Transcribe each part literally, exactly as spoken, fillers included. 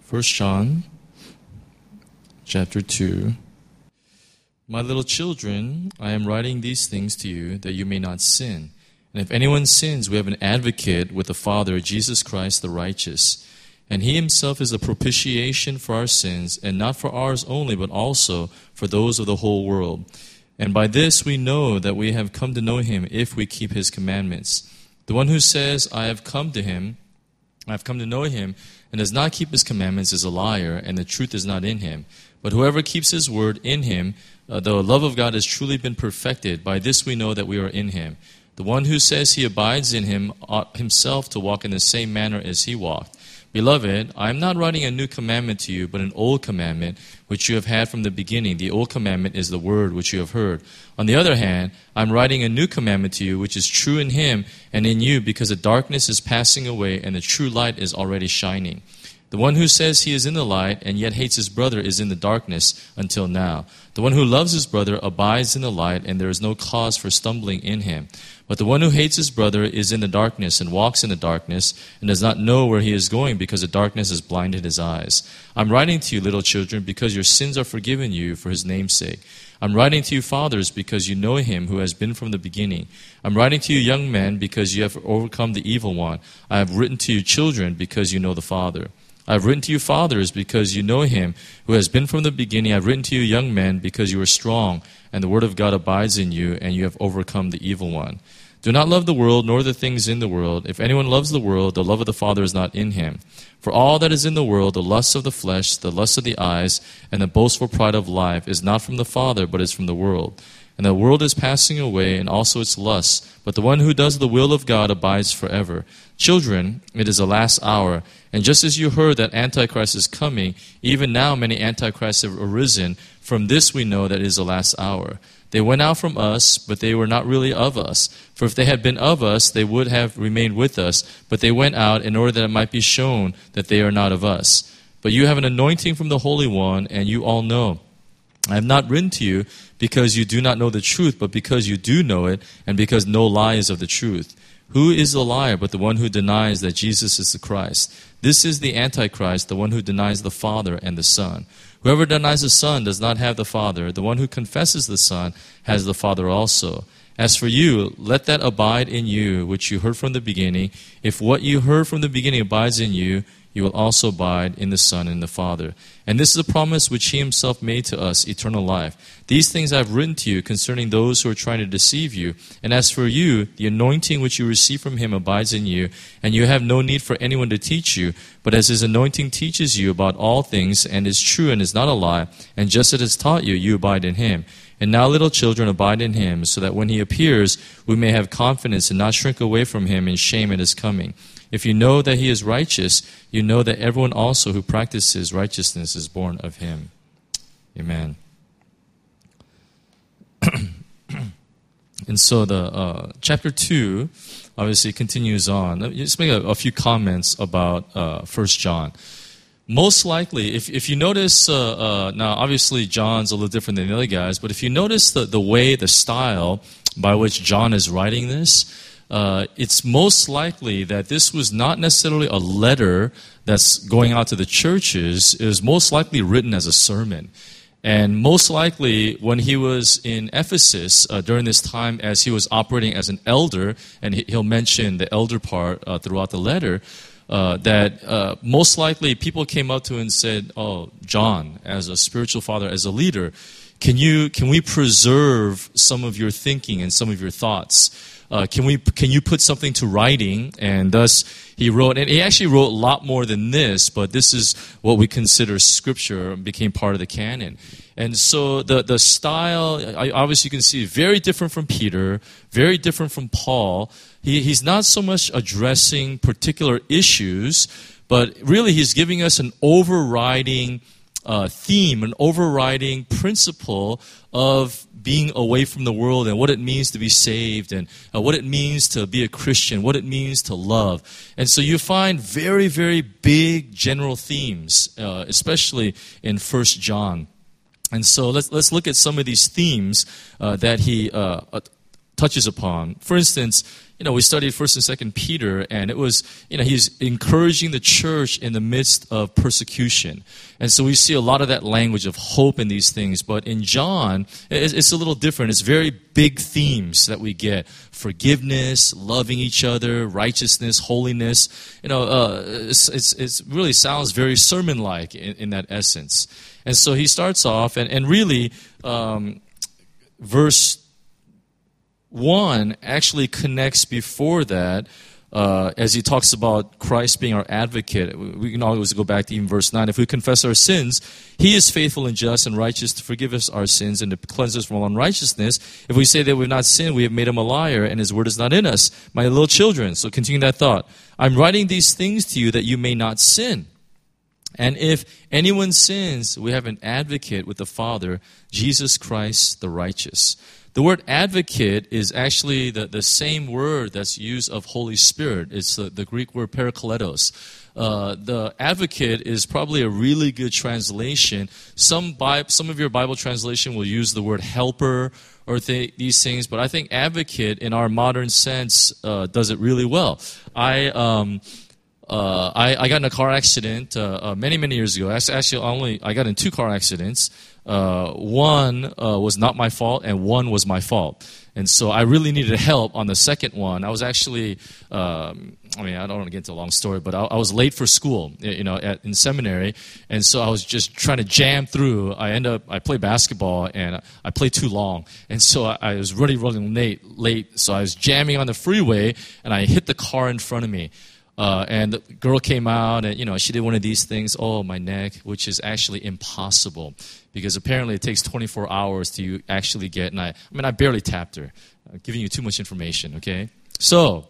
First John, chapter two. My little children, I am writing these things to you that you may not sin. And if anyone sins, we have an advocate with the Father, Jesus Christ the righteous. And he himself is the propitiation for our sins, and not for ours only, but also for those of the whole world. And by this we know that we have come to know him if we keep his commandments. The one who says, I have come to him, I have come to know him, and does not keep his commandments is a liar, and the truth is not in him. But whoever keeps his word in him, uh, the love of God has truly been perfected. By this we know that we are in him. The one who says he abides in him ought himself to walk in the same manner as he walked. Beloved, I am not writing a new commandment to you, but an old commandment which you have had from the beginning. The old commandment is the word which you have heard. On the other hand, I am writing a new commandment to you, which is true in him and in you, because the darkness is passing away and the true light is already shining. The one who says he is in the light and yet hates his brother is in the darkness until now. The one who loves his brother abides in the light, and there is no cause for stumbling in him. But the one who hates his brother is in the darkness and walks in the darkness and does not know where he is going because the darkness has blinded his eyes. I'm writing to you, little children, because your sins are forgiven you for his name's sake. I'm writing to you, fathers, because you know him who has been from the beginning. I'm writing to you, young men, because you have overcome the evil one. I have written to you, children, because you know the Father. I have written to you, fathers, because you know him who has been from the beginning. I have written to you, young men, because you are strong, and the word of God abides in you, and you have overcome the evil one. Do not love the world, nor the things in the world. If anyone loves the world, the love of the Father is not in him. For all that is in the world, the lust of the flesh, the lust of the eyes, and the boastful pride of life, is not from the Father, but is from the world. And the world is passing away, and also its lusts. But the one who does the will of God abides forever. Children, it is the last hour. And just as you heard that Antichrist is coming, even now many Antichrists have arisen. From this we know that it is the last hour. They went out from us, but they were not really of us. For if they had been of us, they would have remained with us. But they went out in order that it might be shown that they are not of us. But you have an anointing from the Holy One, and you all know. I have not written to you because you do not know the truth, but because you do know it, and because no lie is of the truth. Who is the liar but the one who denies that Jesus is the Christ? This is the Antichrist, the one who denies the Father and the Son. Whoever denies the Son does not have the Father. The one who confesses the Son has the Father also. As for you, let that abide in you, which you heard from the beginning. If what you heard from the beginning abides in you, you will also abide in the Son and the Father. And this is the promise which he himself made to us, eternal life. These things I have written to you concerning those who are trying to deceive you. And as for you, the anointing which you receive from him abides in you, and you have no need for anyone to teach you. But as his anointing teaches you about all things, and is true and is not a lie, and just as it has taught you, you abide in him. And now, little children, abide in him, so that when he appears, we may have confidence and not shrink away from him in shame at his coming. If you know that he is righteous, you know that everyone also who practices righteousness is born of him. Amen. And so the uh, chapter two obviously continues on. Let me just make a, a few comments about uh, First John. Most likely, if, if you notice, uh, uh, now obviously John's a little different than the other guys, but if you notice the, the way, the style by which John is writing this, Uh, it's most likely that this was not necessarily a letter that's going out to the churches. It was most likely written as a sermon. And most likely when he was in Ephesus uh, during this time as he was operating as an elder, and he, he'll mention the elder part uh, throughout the letter, uh, that uh, most likely people came up to him and said, oh, John, as a spiritual father, as a leader, can you can we preserve some of your thinking and some of your thoughts? Uh, can we? Can you put something to writing? And thus he wrote, and he actually wrote a lot more than this, but this is what we consider scripture, became part of the canon. And so the, the style, obviously you can see, very different from Peter, very different from Paul. He, he's not so much addressing particular issues, but really he's giving us an overriding uh, theme, an overriding principle of being away from the world and what it means to be saved and uh, what it means to be a Christian, what it means to love. And so you find very, very big general themes, uh, especially in First John. And so let's let's look at some of these themes uh, that he uh, touches upon. For instance, you know, we studied First and Second Peter, and it was, you know, he's encouraging the church in the midst of persecution. And so we see a lot of that language of hope in these things. But in John, it's a little different. It's very big themes that we get. Forgiveness, loving each other, righteousness, holiness. You know, uh, it's, it's, it's really sounds very sermon-like in, in that essence. And so he starts off, and, and really, um, verse one actually connects before that, uh, as he talks about Christ being our advocate. We can always go back to even verse nine. If we confess our sins, he is faithful and just and righteous to forgive us our sins and to cleanse us from all unrighteousness. If we say that we have not sinned, we have made him a liar, and his word is not in us. My little children, so continue that thought. I'm writing these things to you that you may not sin. And if anyone sins, we have an advocate with the Father, Jesus Christ the righteous. The word advocate is actually the, the same word that's used of Holy Spirit. It's the, the Greek word parakletos. Uh, the advocate is probably a really good translation. Some Bi- some of your Bible translation will use the word helper or th- these things, but I think advocate in our modern sense uh, does it really well. I... Um, Uh, I, I got in a car accident uh, uh, many, many years ago. Actually, only I got in two car accidents. Uh, one uh, was not my fault, and one was my fault. And so I really needed help on the second one. I was actually, um, I mean, I don't want to get into a long story, but I, I was late for school, you know, at, in seminary. And so I was just trying to jam through. I end up, I play basketball, and I played too long. And so I, I was really running late, late. So I was jamming on the freeway, and I hit the car in front of me. Uh, and the girl came out, and, you know, she did one of these things, oh, my neck, which is actually impossible because apparently it takes twenty-four hours to actually get, and I, I mean, I barely tapped her. I'm giving you too much information, okay? So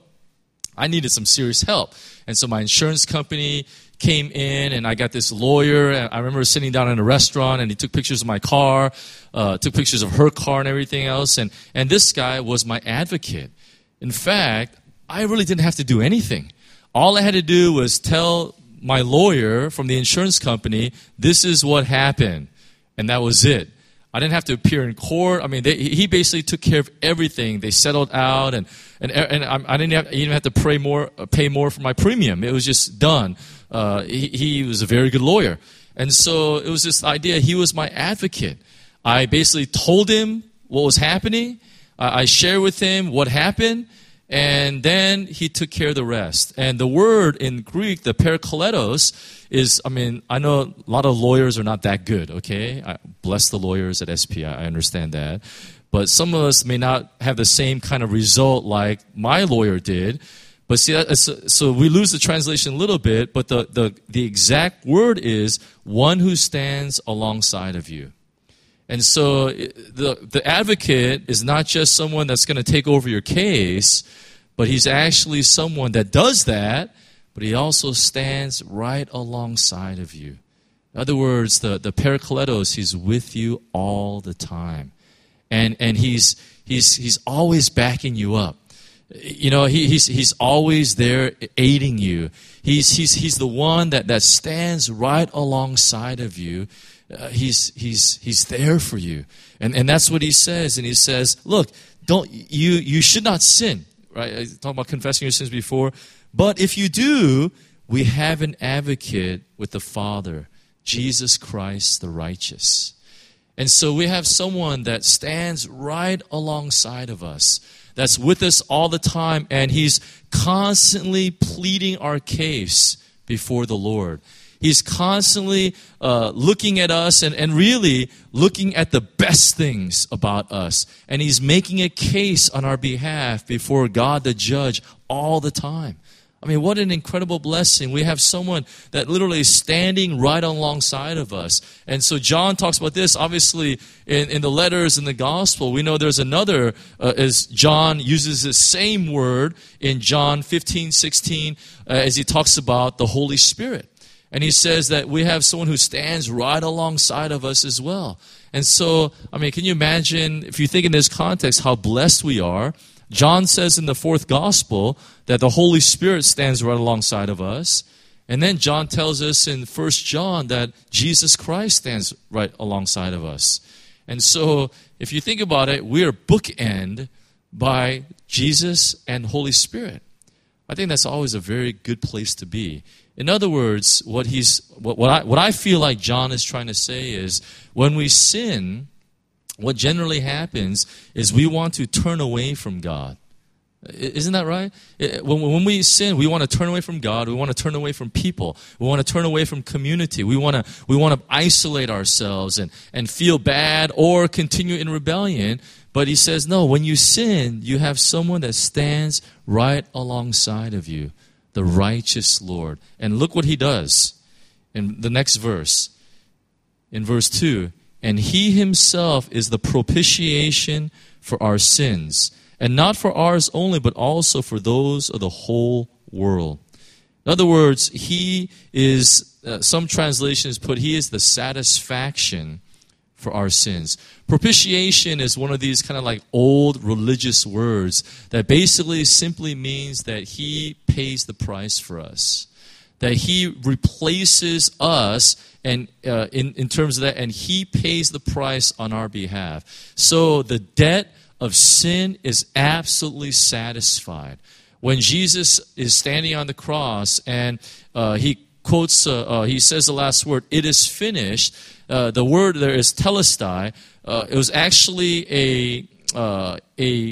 I needed some serious help. And so my insurance company came in, and I got this lawyer. And I remember sitting down in a restaurant, and he took pictures of my car, uh, took pictures of her car and everything else. And, and this guy was my advocate. In fact, I really didn't have to do anything. All I had to do was tell my lawyer from the insurance company, this is what happened, and that was it. I didn't have to appear in court. I mean, they, he basically took care of everything. They settled out, and and, and I didn't have, even have to pay more, pay more for my premium. It was just done. Uh, he, he was a very good lawyer. And so it was this idea, he was my advocate. I basically told him what was happening. I, I shared with him what happened. And then he took care of the rest. And the word in Greek, the parakletos, is, I mean, I know a lot of lawyers are not that good, okay? I bless the lawyers at S P I, I understand that. But some of us may not have the same kind of result like my lawyer did. But see, so we lose the translation a little bit, but the, the, the exact word is one who stands alongside of you. And so the the advocate is not just someone that's going to take over your case, but he's actually someone that does that, but he also stands right alongside of you. In other words, the, the parakletos, he's with you all the time. And and he's he's he's always backing you up. You know, he, he's he's always there aiding you. He's he's he's the one that, that stands right alongside of you. Uh, he's he's he's there for you, and and that's what he says. And he says, "Look, don't you you should not sin." Right? I talked about confessing your sins before, but if you do, we have an advocate with the Father, Jesus Christ, the righteous. And so we have someone that stands right alongside of us, that's with us all the time, and he's constantly pleading our case before the Lord. He's constantly uh, looking at us and, and really looking at the best things about us. And he's making a case on our behalf before God the judge all the time. I mean, what an incredible blessing. We have someone that literally is standing right alongside of us. And so John talks about this, obviously, in, in the letters in the gospel. We know there's another, uh, as John uses the same word in John fifteen, sixteen, uh, as he talks about the Holy Spirit. And he says that we have someone who stands right alongside of us as well. And so, I mean, can you imagine, if you think in this context, how blessed we are? John says in the fourth gospel that the Holy Spirit stands right alongside of us. And then John tells us in First John that Jesus Christ stands right alongside of us. And so, if you think about it, we are bookend by Jesus and Holy Spirit. I think that's always a very good place to be. In other words, what he's what, what I what I feel like John is trying to say is, when we sin, what generally happens is we want to turn away from God. Isn't that right? When, when we sin, we want to turn away from God. We want to turn away from people. We want to turn away from community. We want to we want to isolate ourselves and, and feel bad or continue in rebellion. But he says, no, when you sin, you have someone that stands right alongside of you, the righteous Lord. And look what he does in the next verse. In verse two, and he himself is the propitiation for our sins, and not for ours only, but also for those of the whole world. In other words, he is, uh, some translations put, he is the satisfaction for our sins. Propitiation is one of these kind of like old religious words that basically simply means that he pays the price for us. That he replaces us and uh, in, in terms of that, and he pays the price on our behalf. So the debt of sin is absolutely satisfied. When Jesus is standing on the cross and uh, he quotes, uh, uh, he says the last word, it is finished. Uh, the word there is telestai. Uh, it was actually a uh, a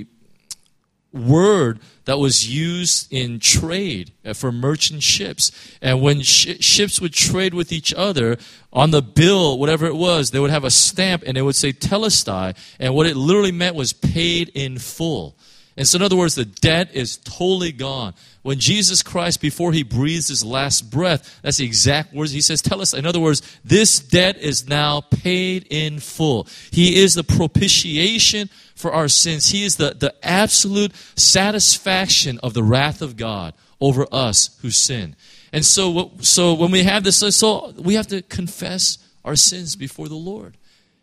word that was used in trade for merchant ships. And when sh- ships would trade with each other, on the bill, whatever it was, they would have a stamp and it would say telestai. And what it literally meant was paid in full. And so in other words, the debt is totally gone. When Jesus Christ, before he breathes his last breath, that's the exact words he says, tell us. In other words, this debt is now paid in full. He is the propitiation for our sins. He is the, the absolute satisfaction of the wrath of God over us who sin. And so, so when we have this, so we have to confess our sins before the Lord.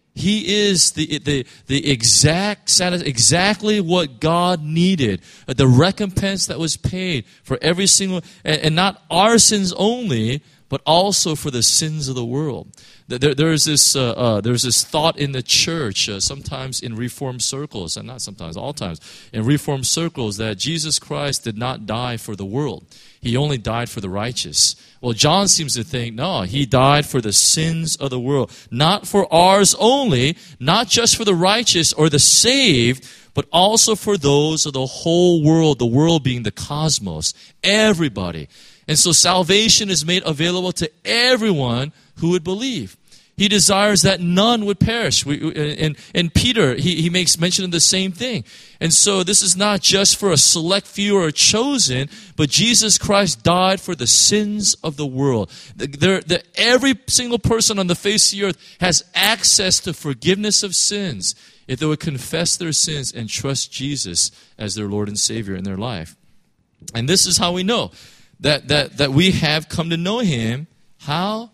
He is the the the exact exactly what God needed, the recompense that was paid for every single, and, and not our sins only, but also for the sins of the world. There, there's this uh, uh, there's this thought in the church, uh, sometimes in Reformed circles, and not sometimes, all times in Reformed circles, that Jesus Christ did not die for the world. He only died for the righteous. Well, John seems to think, no, he died for the sins of the world. Not for ours only, not just for the righteous or the saved, but also for those of the whole world, the world being the cosmos, everybody. And so salvation is made available to everyone who would believe. He desires that none would perish. We, and, and Peter, he, he makes mention of the same thing. And so this is not just for a select few or a chosen, but Jesus Christ died for the sins of the world. The, the, the, every single person on the face of the earth has access to forgiveness of sins if they would confess their sins and trust Jesus as their Lord and Savior in their life. And this is how we know that, that, that we have come to know Him. How?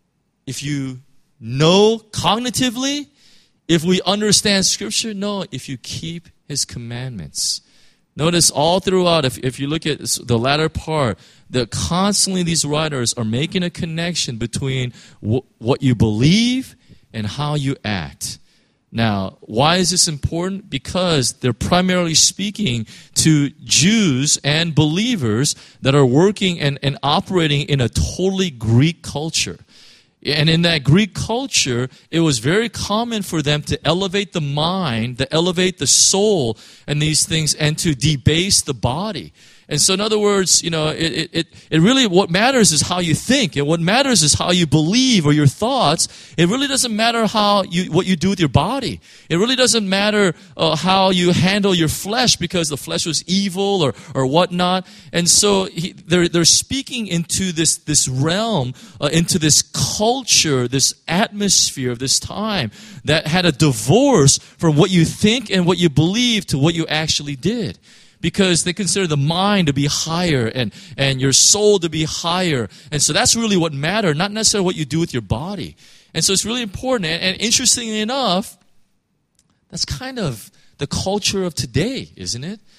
If you know cognitively, if we understand Scripture, no, if you keep His commandments. Notice all throughout, if, if you look at the latter part, that constantly these writers are making a connection between w- what you believe and how you act. Now, why is this important? Because they're primarily speaking to Jews and believers that are working and, and operating in a totally Greek culture. And in that Greek culture, it was very common for them to elevate the mind, to elevate the soul and these things, and to debase the body. And so in other words, you know, it, it, it really, what matters is how you think. And what matters is how you believe or your thoughts. It really doesn't matter how you, what you do with your body. It really doesn't matter uh, how you handle your flesh, because the flesh was evil or, or whatnot. And so he, they're, they're speaking into this, this realm, uh, into this culture, this atmosphere of this time that had a divorce from what you think and what you believe to what you actually did. Because they consider the mind to be higher and, and your soul to be higher. And so that's really what matters, not necessarily what you do with your body. And so it's really important. And, and interestingly enough, that's kind of the culture of today, isn't it?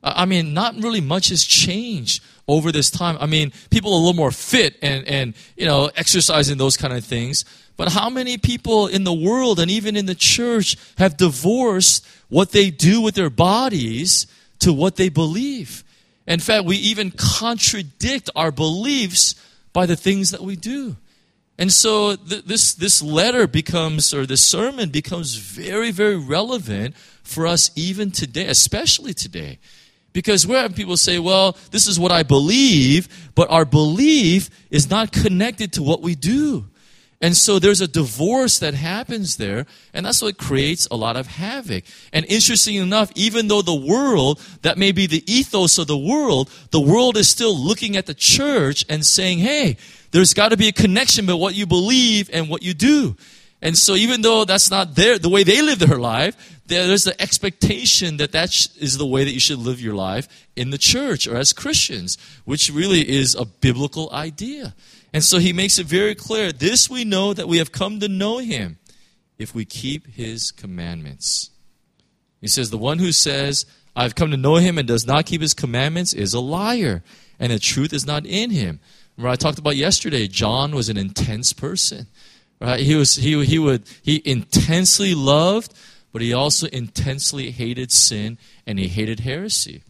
I mean, not really much has changed over this time. I mean, people are a little more fit and, and you know, exercising those kind of things. But how many people in the world and even in the church have divorced what they do with their bodies to what they believe? In fact, we even contradict our beliefs by the things that we do. And so th- this, this letter becomes, or this sermon becomes very, very relevant for us even today, especially today. Because we're having people say, well, this is what I believe, but our belief is not connected to what we do. And so there's a divorce that happens there, and that's what creates a lot of havoc. And interesting enough, even though the world, that may be the ethos of the world, the world is still looking at the church and saying, hey, there's got to be a connection between what you believe and what you do. And so even though that's not their, the way they live their life, there's the expectation that that is the way that you should live your life in the church or as Christians, which really is a biblical idea. And so he makes it very clear, this we know that we have come to know him if we keep his commandments. He says, the one who says, I've come to know him and does not keep his commandments is a liar, and the truth is not in him. Remember I talked about yesterday, John was an intense person. Right? He was he he would he intensely loved, but he also intensely hated sin and he hated heresy.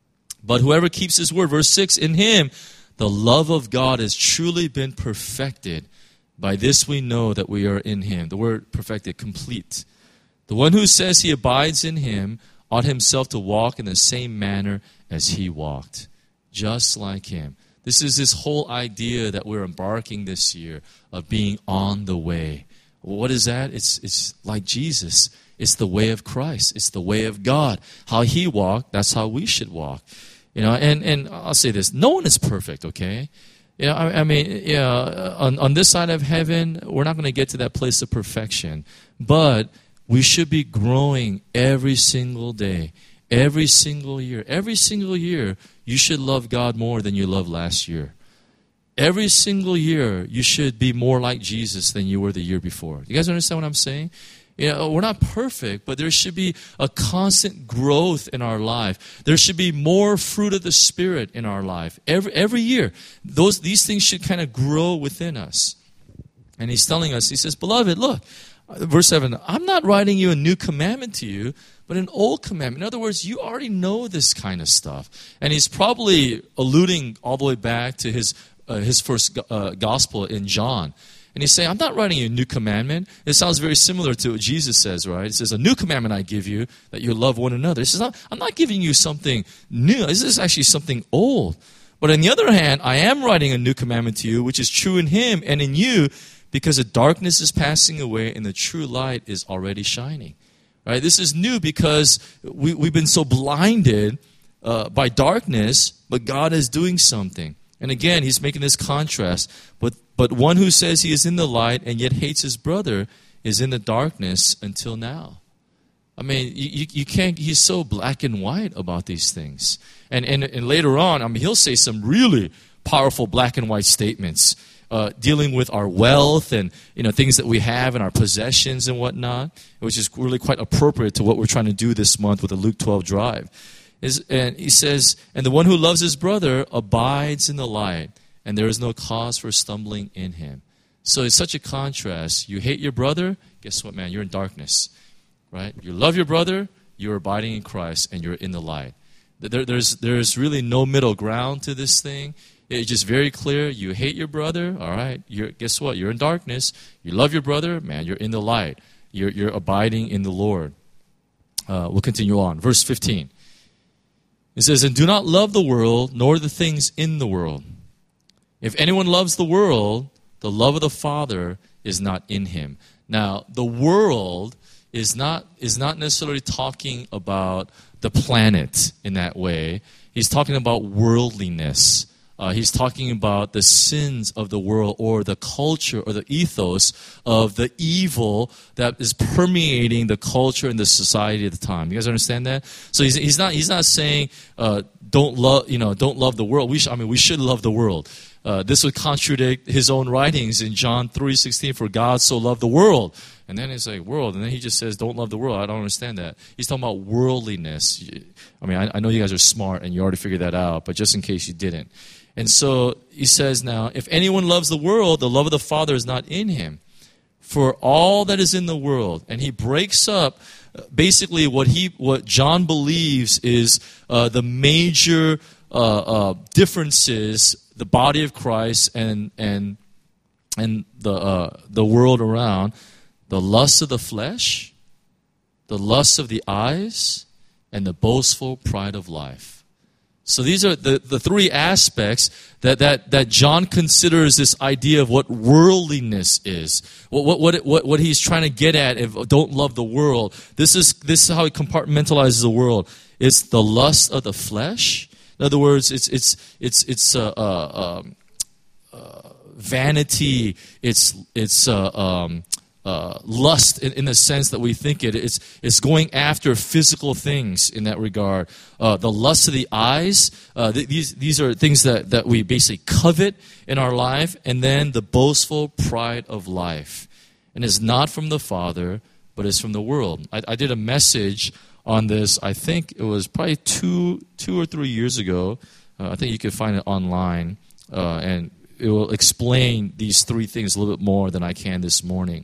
But whoever keeps his word, verse six, in him the love of God has truly been perfected. By this we know that we are in him. The word perfected, complete. The one who says he abides in him ought himself to walk in the same manner as he walked, just like him. This is this whole idea that we're embarking this year of being on the way. What is that? It's it's like Jesus. It's the way of Christ. It's the way of God. How he walked, that's how we should walk. You know, and, and I'll say this, no one is perfect, okay? You know, I, I mean, yeah, on, on this side of heaven, we're not going to get to that place of perfection. But we should be growing every single day, every single year. Every single year, you should love God more than you loved last year. Every single year, you should be more like Jesus than you were the year before. You guys understand what I'm saying? You know, we're not perfect, but there should be a constant growth in our life. There should be more fruit of the Spirit in our life. Every every year, those these things should kind of grow within us. And he's telling us, he says, beloved, look, verse seven, I'm not writing you a new commandment to you, but an old commandment. In other words, you already know this kind of stuff. And he's probably alluding all the way back to his uh, his first uh, gospel in John. And he's saying, I'm not writing you a new commandment. It sounds very similar to what Jesus says, right? He says, a new commandment I give you, that you love one another. He says, I'm not giving you something new. This is actually something old. But on the other hand, I am writing a new commandment to you, which is true in him and in you, because the darkness is passing away and the true light is already shining. Right? This is new because we, we've been so blinded uh, by darkness, but God is doing something. And again, he's making this contrast. But but one who says he is in the light and yet hates his brother is in the darkness until now. I mean, you, you can't, he's so black and white about these things. And, and, and later on, I mean, he'll say some really powerful black and white statements uh, dealing with our wealth and, you know, things that we have and our possessions and whatnot, which is really quite appropriate to what we're trying to do this month with the Luke twelve drive. Is, and he says, and the one who loves his brother abides in the light, and there is no cause for stumbling in him. So it's such a contrast. You hate your brother, guess what, man? You're in darkness, right? You love your brother, you're abiding in Christ, and you're in the light. There, there's, there's really no middle ground to this thing. It's just very clear. You hate your brother, all right? You're, guess what? You're in darkness. You love your brother, man, you're in the light. You're, you're abiding in the Lord. Uh, we'll continue on. Verse fifteen. It says, and do not love the world, nor the things in the world. If anyone loves the world, the love of the Father is not in him. Now, the world is not is not necessarily talking about the planet in that way. He's talking about worldliness. Uh, he's talking about the sins of the world or the culture or the ethos of the evil that is permeating the culture and the society at the time. You guys understand that? So he's, he's not he's not saying uh, don't love you know don't love the world. We sh- I mean we should love the world. uh, this would contradict his own writings in John three sixteen, for God so loved the world. And then it's like, world. And then he just says, don't love the world. I don't understand that. He's talking about worldliness. I mean, I, I know you guys are smart and you already figured that out, but just in case you didn't. And so he says now, if anyone loves the world, the love of the Father is not in him. For all that is in the world. And he breaks up basically what he, what John believes is uh, the major uh, uh, differences, the body of Christ and and and the uh, the world around. The lust of the flesh, the lust of the eyes, and the boastful pride of life. So these are the, the three aspects that, that, that John considers this idea of what worldliness is. What, what, what, what he's trying to get at, if don't love the world. This is, this is how he compartmentalizes the world. It's the lust of the flesh. In other words, it's, it's, it's, it's uh, uh, um, uh, vanity. It's, it's uh, um, Uh, lust in, in the sense that we think it. It's, it's going after physical things in that regard. Uh, the lust of the eyes, uh, th- these, these are things that, that we basically covet in our life. And then the boastful pride of life. And it's not from the Father, but it's from the world. I, I did a message on this, I think it was probably two, two or three years ago. Uh, I think you can find it online. Uh, and it will explain these three things a little bit more than I can this morning.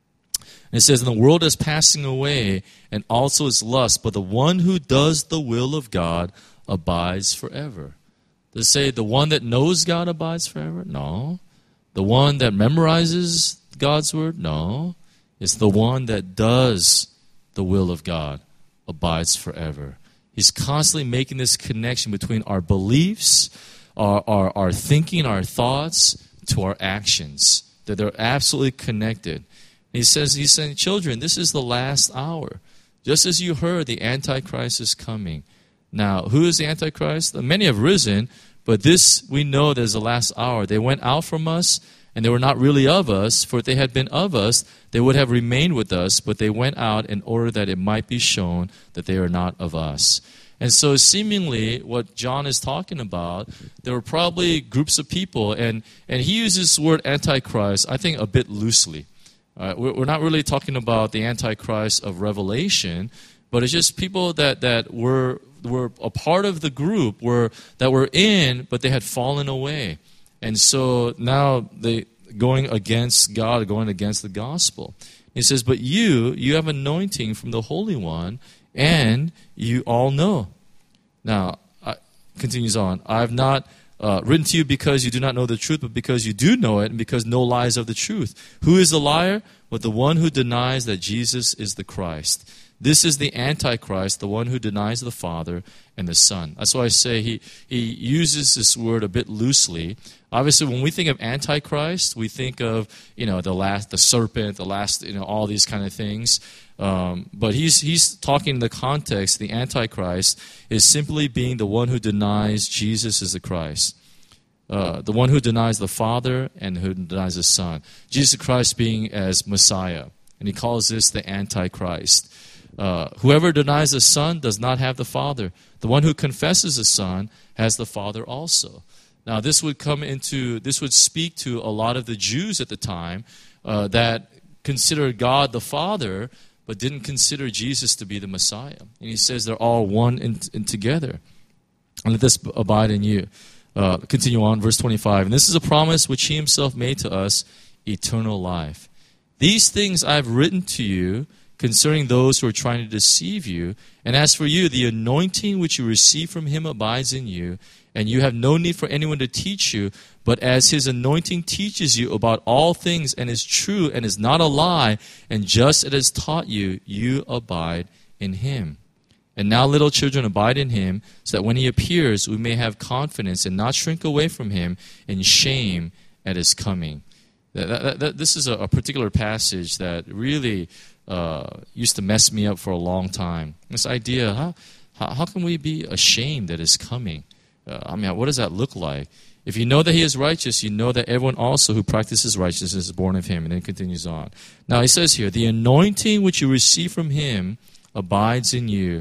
It says, and the world is passing away, and also its lust, but the one who does the will of God abides forever. Does it say the one that knows God abides forever? No. The one that memorizes God's word? No. It's the one that does the will of God abides forever. He's constantly making this connection between our beliefs, our, our, our thinking, our thoughts, to our actions, that they're absolutely connected. He says, he's saying, children, this is the last hour. Just as you heard, the Antichrist is coming. Now, who is the Antichrist? Many have risen, but this we know that is the last hour. They went out from us, and they were not really of us, for if they had been of us, they would have remained with us, but they went out in order that it might be shown that they are not of us. And so seemingly what John is talking about, there were probably groups of people, and, and he uses the word Antichrist, I think, a bit loosely. Uh, we're not really talking about the Antichrist of Revelation, but it's just people that, that were were a part of the group, were that were in, but they had fallen away. And so now they going against God, going against the gospel. He says, but you, you have anointing from the Holy One, and you all know. Now, I, continues on, I have not Uh, written to you because you do not know the truth, but because you do know it, and because no lies of the truth. Who is the liar? But the one who denies that Jesus is the Christ. This is the Antichrist, the one who denies the Father and the Son. That's why I say he, he uses this word a bit loosely. Obviously, when we think of Antichrist, we think of, you know, the last, the serpent, the last, you know, all these kind of things. Um, but he's he's talking in the context, the Antichrist is simply being the one who denies Jesus is the Christ. Uh, the one who denies the Father and who denies the Son. Jesus Christ being as Messiah. And he calls this the Antichrist. Uh, whoever denies the Son does not have the Father. The one who confesses the Son has the Father also. Now this would come into, this would speak to a lot of the Jews at the time uh, that considered God the Father, but didn't consider Jesus to be the Messiah. And he says they're all one in, in together. And let this abide in you. Uh, continue on, verse twenty-five. And this is a promise which he himself made to us, eternal life. These things I have written to you concerning those who are trying to deceive you. And as for you, the anointing which you receive from him abides in you, and you have no need for anyone to teach you, but as his anointing teaches you about all things and is true and is not a lie, and just as it has taught you, you abide in him. And now, little children, abide in him, so that when he appears, we may have confidence and not shrink away from him in shame at his coming. That, that, that, this is a, a particular passage that really uh, used to mess me up for a long time. This idea, how, how, how can we be ashamed that is coming? Uh, I mean, what does that look like? If you know that he is righteous, you know that everyone also who practices righteousness is born of him. And then it continues on. Now he says here, the anointing which you receive from him abides in you.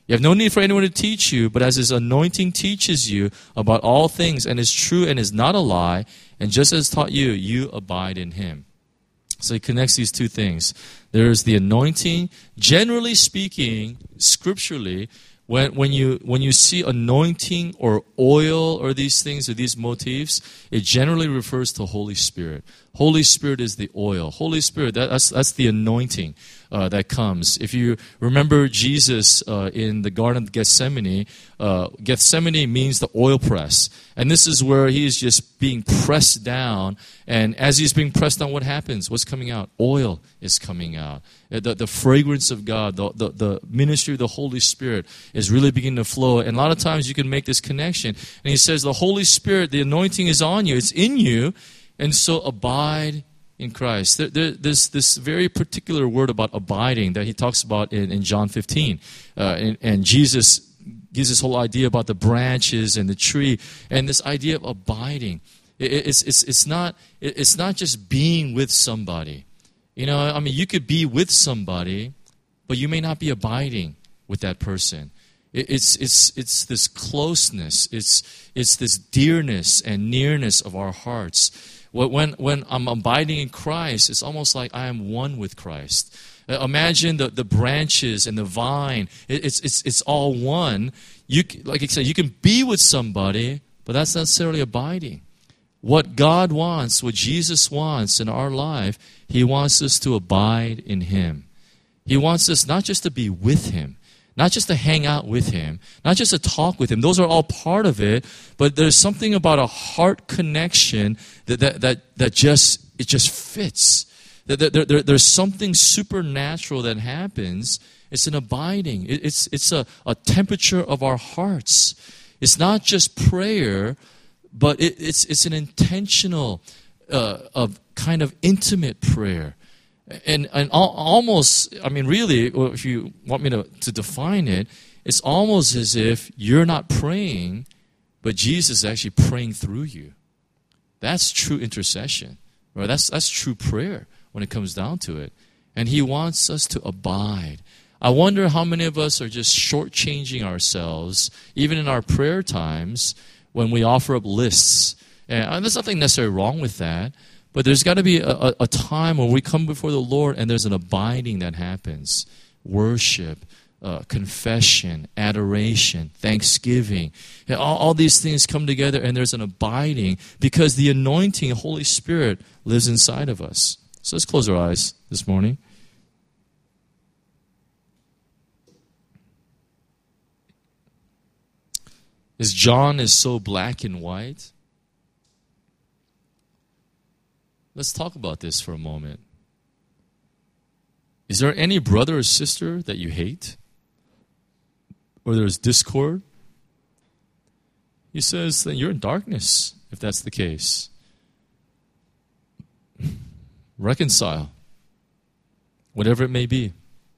You have no need for anyone to teach you, but as His anointing teaches you about all things and is true and is not a lie, and just as taught you, you abide in Him. So He connects these two things. There's the anointing. Generally speaking, scripturally, when, when, you, when you see anointing or oil or these things or these motifs, it generally refers to Holy Spirit. Holy Spirit is the oil. Holy Spirit, that, that's, that's the anointing uh, that comes. If you remember Jesus uh, in the Garden of Gethsemane, uh, Gethsemane means the oil press. And this is where He is just being pressed down. And as He's being pressed down, what happens? What's coming out? Oil is coming out. The, the fragrance of God, the, the, the ministry of the Holy Spirit is really beginning to flow. And a lot of times you can make this connection. And He says the Holy Spirit, the anointing is on you. It's in you. And so abide in Christ. There, there, there's this very particular word about abiding that He talks about in, in John fifteen. Uh, and, and Jesus gives this whole idea about the branches and the tree. And this idea of abiding. It, it's, it's, it's, not, it, it's not just being with somebody. You know, I mean, you could be with somebody, but you may not be abiding with that person. It, it's, it's, it's this closeness. It's, it's this dearness and nearness of our hearts. When, when I'm abiding in Christ, it's almost like I am one with Christ. Imagine the, the branches and the vine. It, it's, it's, it's all one. You, like I said, you can be with somebody, but that's not necessarily abiding. What God wants, what Jesus wants in our life, He wants us to abide in Him. He wants us not just to be with Him, not just to hang out with Him, not just to talk with Him. Those are all part of it, but there's something about a heart connection that that that, that just it just fits. There, there, there, there's something supernatural that happens. It's an abiding. It, it's it's a, a temperature of our hearts. It's not just prayer, but it, it's it's an intentional, uh, of kind of intimate prayer. And and almost, I mean, really, if you want me to, to define it, it's almost as if you're not praying, but Jesus is actually praying through you. That's true intercession. Right? That's, that's true prayer when it comes down to it. And He wants us to abide. I wonder how many of us are just shortchanging ourselves, even in our prayer times, when we offer up lists. And there's nothing necessarily wrong with that. But there's got to be a, a, a time when we come before the Lord and there's an abiding that happens. Worship, uh, confession, adoration, thanksgiving. All, all these things come together and there's an abiding because the anointing, Holy Spirit, lives inside of us. So let's close our eyes this morning. As John is so black and white, let's talk about this for a moment. Is there any brother or sister that you hate? Or there's discord? He says that you're in darkness, if that's the case. Reconcile, whatever it may be.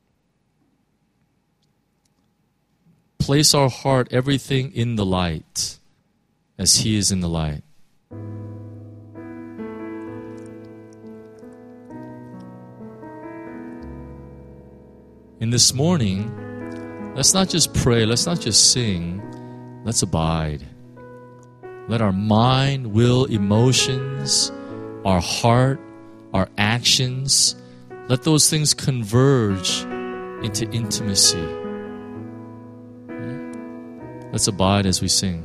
Place our heart, everything in the light, as He is in the light. And this morning, let's not just pray, let's not just sing, let's abide. Let our mind, will, emotions, our heart, our actions, let those things converge into intimacy. Let's abide as we sing.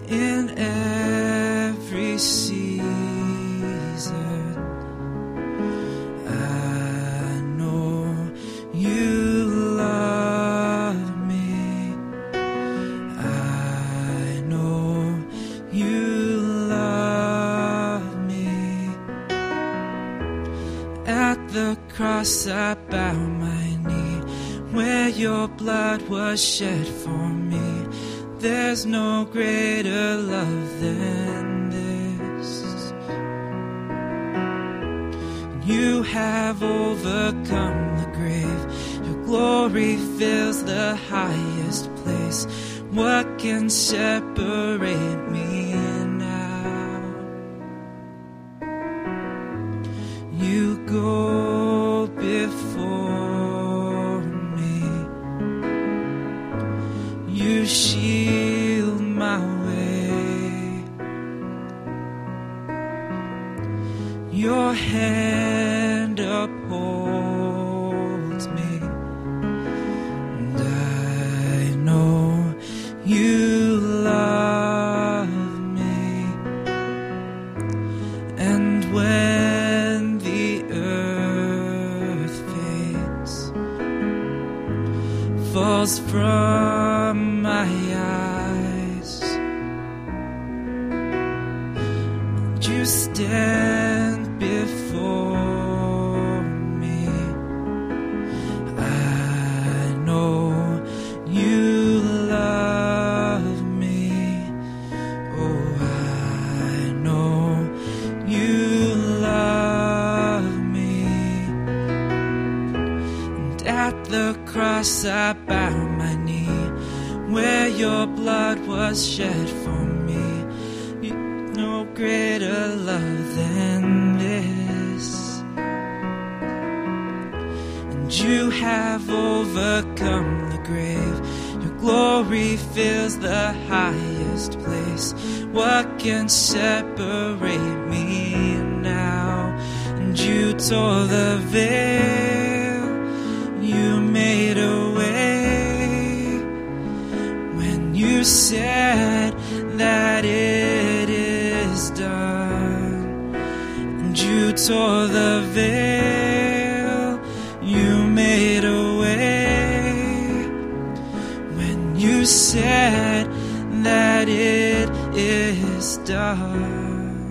in every season. I know you love me. I know you love me. At the cross I bow my knee, where your blood was shed for me. There's no greater love than this. You have overcome the grave. Your glory fills the highest place. What can separate me now? You go before me. You shield my way. Your hand upholds me, and I know you love me. And when the earth fades, falls from my eyes, and you stand before me, I know you love me. Oh, I know you love me. And at the cross I bow my knee, where your blood was shed for me. You, no greater love than this. And you have overcome the grave. Your glory fills the highest place. What can separate me now? And you tore the veil. You made a way when you said that it is done. And you tore the veil. You made a way when you said that it is done.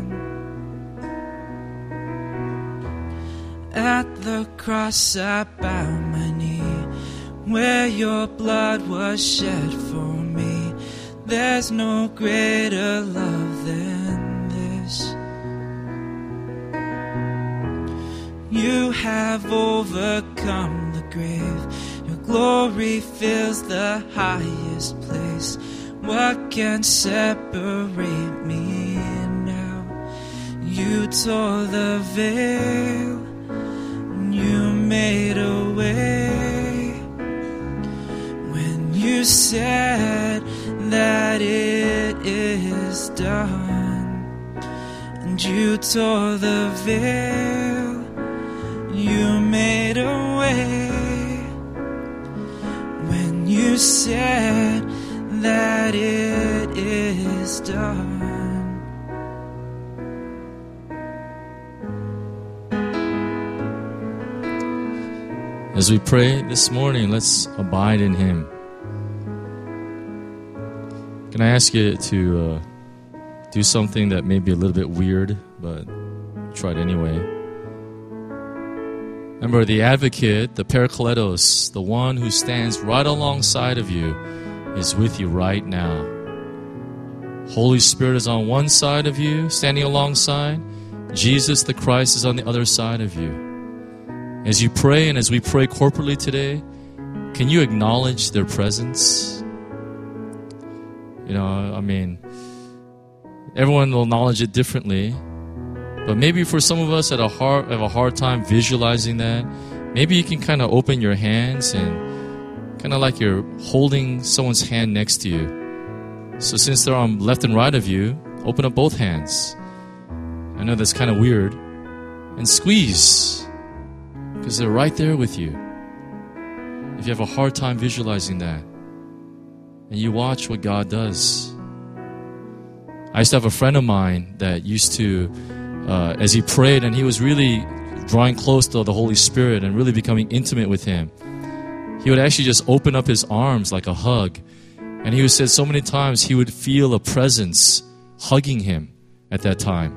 At the cross I bow my knee, where your blood was shed for me. There's no greater love than this. You have overcome the grave. Your glory fills the highest place. What can separate me now? You tore the veil. You made a way when you said that it is done. And you tore the veil. You made a way when you said that it is done. As we pray this morning, let's abide in Him. Can I ask you to uh, do something that may be a little bit weird, but try it anyway? Remember, the advocate, the Parakletos, the one who stands right alongside of you, is with you right now. Holy Spirit is on one side of you, standing alongside. Jesus the Christ is on the other side of you. As you pray and as we pray corporately today, can you acknowledge their presence? You know, I mean, everyone will acknowledge it differently. But maybe for some of us that are hard, have a hard time visualizing that, maybe you can kind of open your hands and kind of like you're holding someone's hand next to you. So since they're on left and right of you, open up both hands. I know that's kind of weird. And squeeze, because they're right there with you. If you have a hard time visualizing that, and you watch what God does. I used to have a friend of mine that used to, uh, as he prayed and he was really drawing close to the Holy Spirit and really becoming intimate with Him, he would actually just open up his arms like a hug. And he said so many times he would feel a presence hugging him at that time.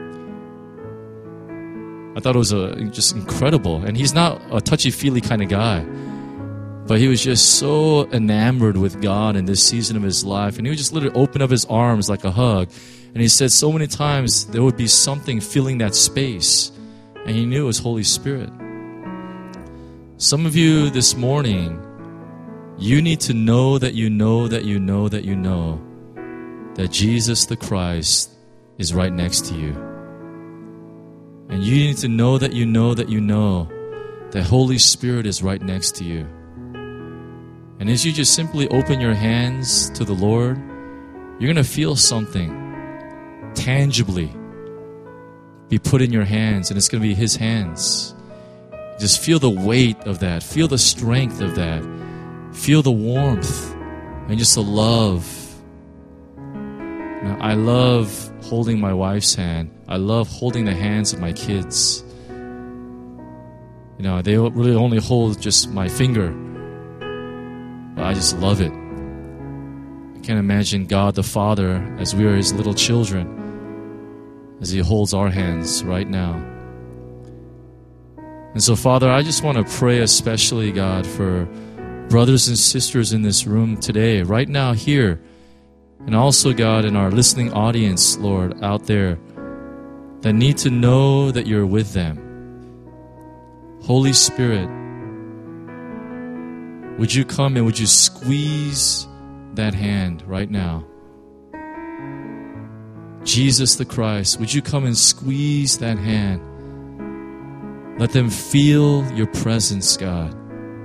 I thought it was a, just incredible. And he's not a touchy-feely kind of guy. But he was just so enamored with God in this season of his life. And he would just literally open up his arms like a hug. And he said so many times there would be something filling that space. And he knew it was Holy Spirit. Some of you this morning, you need to know that you know that you know that you know that Jesus the Christ is right next to you. And you need to know that you know that you know that Holy Spirit is right next to you. And as you just simply open your hands to the Lord, you're going to feel something tangibly be put in your hands, and it's going to be His hands. Just feel the weight of that. Feel the strength of that. Feel the warmth and just the love. Now, I love holding my wife's hand. I love holding the hands of my kids. You know, they really only hold just my finger. But I just love it. I can't imagine God the Father as we are His little children, as He holds our hands right now. And so, Father, I just want to pray especially, God, for brothers and sisters in this room today, right now here, and also, God, in our listening audience, Lord, out there, that need to know that You're with them. Holy Spirit, would You come and would You squeeze that hand right now? Jesus the Christ, would You come and squeeze that hand? Let them feel Your presence, God.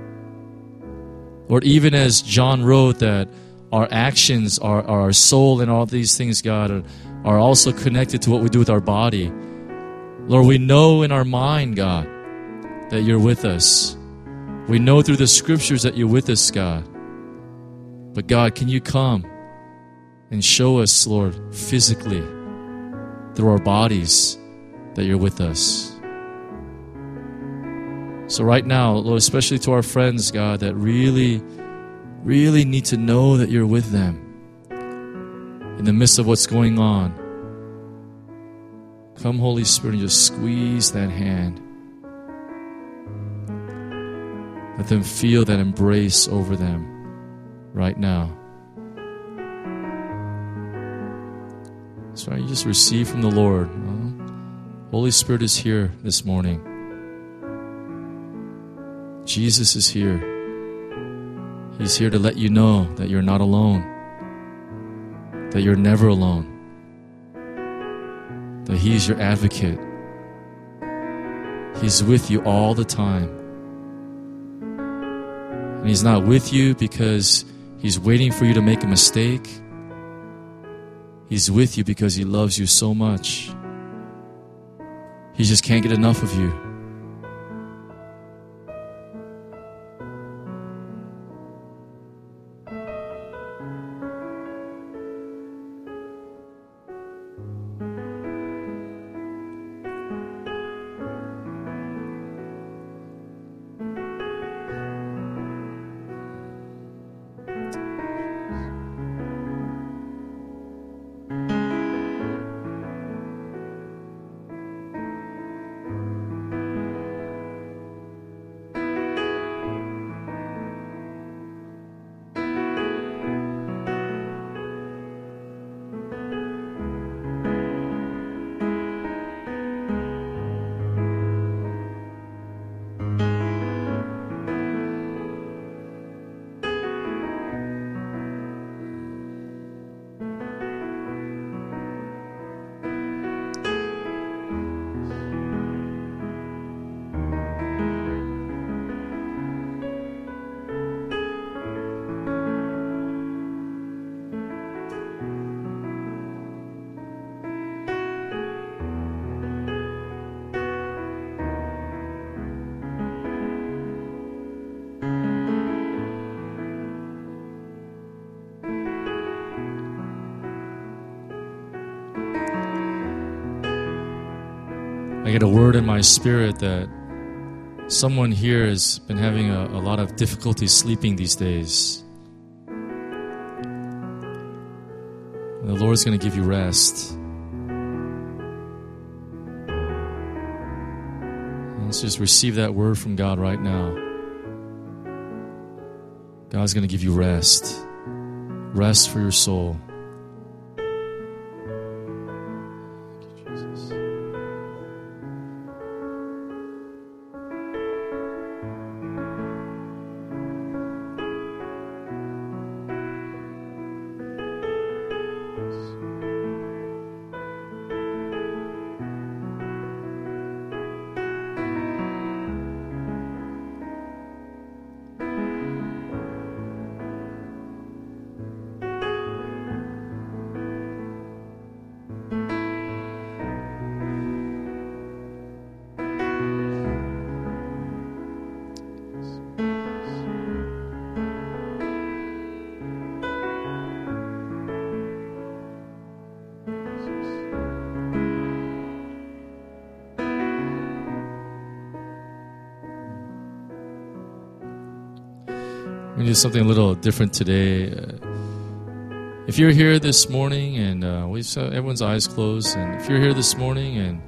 Lord, even as John wrote that our actions, our, our soul, and all these things, God, are, are also connected to what we do with our body. Lord, we know in our mind, God, that You're with us. We know through the Scriptures that You're with us, God. But God, can You come and show us, Lord, physically, through our bodies, that You're with us. So right now, Lord, especially to our friends, God, that really, really need to know that You're with them in the midst of what's going on. Come, Holy Spirit, and just squeeze that hand. Let them feel that embrace over them right now. So you just receive from the Lord. Holy Spirit is here this morning. Jesus is here. He's here to let you know that you're not alone, that you're never alone, that He's your advocate. He's with you all the time. And He's not with you because He's waiting for you to make a mistake. He's with you because He loves you so much. He just can't get enough of you. I get a word in my spirit that someone here has been having a, a lot of difficulty sleeping these days. The Lord's going to give you rest. Let's just receive that word from God right now. God's going to give you rest. Rest for your soul. We do something a little different today. Uh, if you're here this morning and uh, we saw everyone's eyes closed, and if you're here this morning and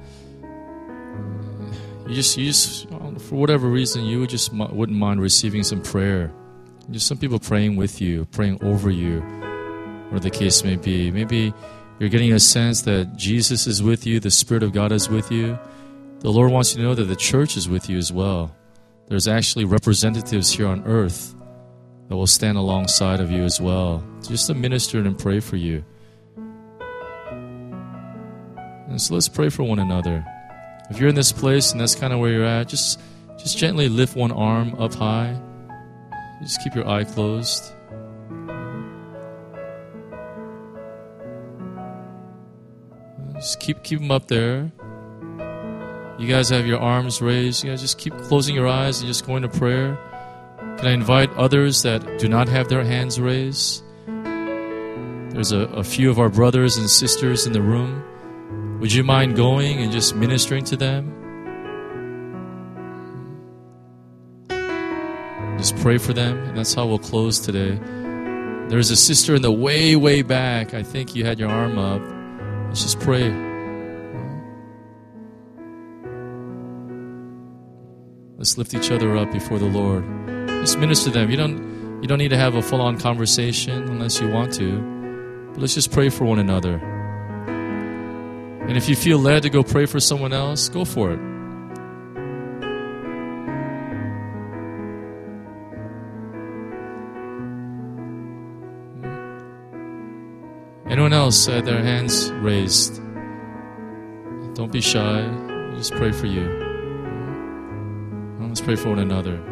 you just, you just for whatever reason, you would just wouldn't mind receiving some prayer. Just some people praying with you, praying over you, whatever the case may be. Maybe you're getting a sense that Jesus is with you, the Spirit of God is with you. The Lord wants you to know that the church is with you as well. There's actually representatives here on earth that will stand alongside of you as well, just to minister and pray for you. And so let's pray for one another. If you're in this place and that's kind of where you're at, just, just gently lift one arm up high. Just keep your eye closed. Just keep, keep them up there. You guys have your arms raised. You guys just keep closing your eyes and just going to prayer. Can I invite others that do not have their hands raised? There's a, a few of our brothers and sisters in the room. Would you mind going and just ministering to them? Just pray for them, and that's how we'll close today. There's a sister in the way, way back. I think you had your arm up. Let's just pray. Let's lift each other up before the Lord. Just minister to them. You don't, you don't need to have a full-on conversation unless you want to. But let's just pray for one another. And if you feel led to go pray for someone else, go for it. Anyone else had their hands raised? Don't be shy. Just pray for you. Let's pray for one another.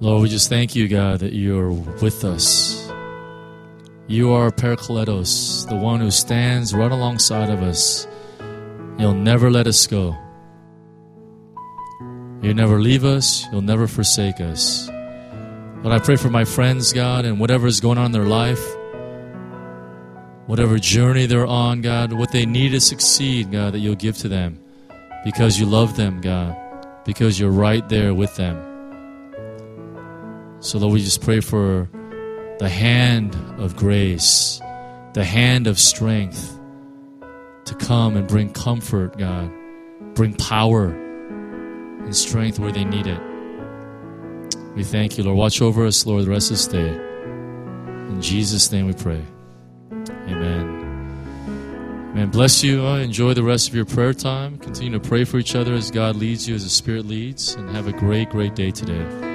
Lord, we just thank you, God, that you're with us. You are Parakletos, the one who stands right alongside of us. You'll never let us go. You'll never leave us. You'll never forsake us. Lord, I pray for my friends, God, and whatever is going on in their life, whatever journey they're on, God, what they need to succeed, God, that you'll give to them because you love them, God, because you're right there with them. So, Lord, we just pray for the hand of grace, the hand of strength to come and bring comfort, God, bring power and strength where they need it. We thank you, Lord. Watch over us, Lord, the rest of this day. In Jesus' name we pray. Amen. Amen. Bless you. Uh, enjoy the rest of your prayer time. Continue to pray for each other as God leads you, as the Spirit leads. And have a great, great day today.